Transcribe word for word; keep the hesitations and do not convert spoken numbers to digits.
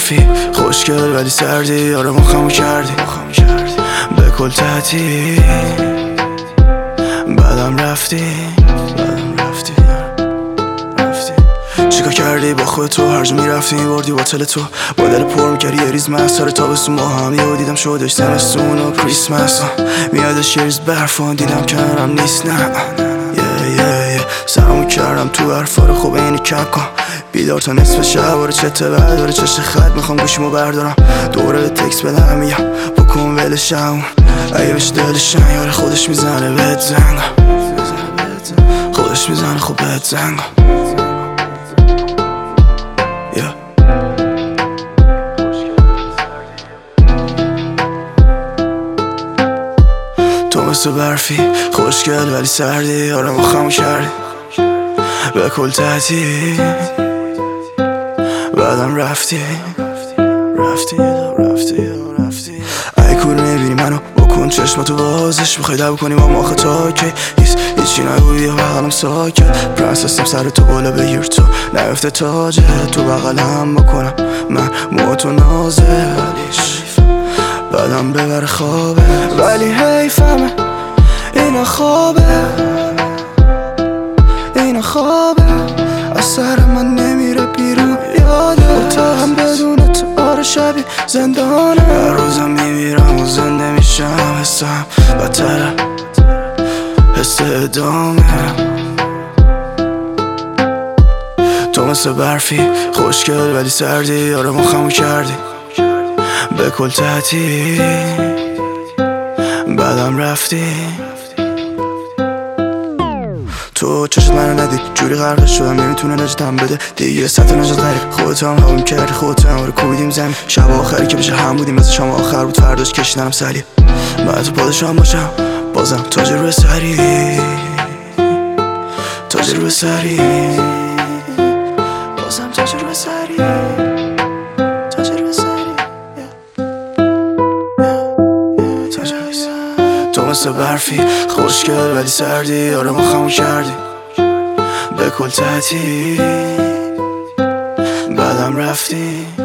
برفی خوشگل ولی سردی، آره مخمو کردی به کل تعطیل، بعدم رفتی بعدم رفتی رفتی چیکار کردی با خودت تو؟ هر جا میرفتی میبردی باطل تو، با دل پر میکردی یه ریز مست. سر تابستون با هم یهو دیدم شدش زمستون و کریسمس، میادش یه ریز برفان دیدم کنارم نیست. نه یه یه یه سرمو کردم تو حرفا رو، خوب اینی کم کن بیدار تا نصف شب، آره چته برداره چشت خط، میخوام گوشیمو بردارم دوره تکس بدم، میگم بکن ولشم اگه بهش دلشم، یاره خودش میزنه بهت زنگ، خودش میزنه خب بهت زنگ. تو مثل برفی خوشگل ولی سردی، آره مخمو کردی به کل تعطیل، بعدم رفتی رفتی رفتی رفتی ای کوری میبینی منو بکن چشماتو بازش، میخوای دعوا کنی با ما خطا که هیچ هیچی نگویی یا بغلم ساکت، پرنسسم سر تو بالا بگیر تو نیفته تاجه، تو بغلم بکنم من موتو نازلیش، بعدم ببر خوابه ولی حیفمه اینا خوابه اینا خوابه از سر من نمیره بیرون یاده، تا هم بدون تو آره شبیه زندانه، هر روزم میمیرم و زنده میشم، حسم بدتره حس ادامه. تو مثل برفی خوشگل ولی سردی، آره مخمو کردی به کل تعطیل، بعدم رفتی. تو چشت منو ندید جوری غرقش شدم نمیتونه نجاتم بده دیگه، سطح نجات غریب خودت هم حاویم کردی، خودت هم رو کوبیدیم زمین، شب آخری که بشه هم بودیم مثل شام آخر بود، فرداش کشیدنم سلی، من تو پادشاه باشم بازم تاج روی سری، تاج روی سری، بازم تاج روی سری، تاج روی سری. تو مثل برفی خوشگل ولی سردی، آره مخمو کردی به کل تعطیل، بعدم رفتی.